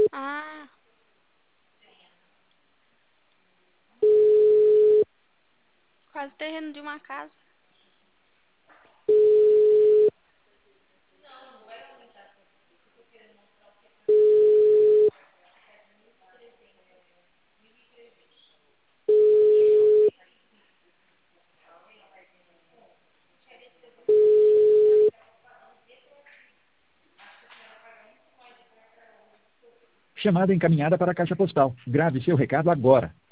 Ah, quase terreno de uma casa. Chamada encaminhada para a caixa postal. Grave seu recado agora.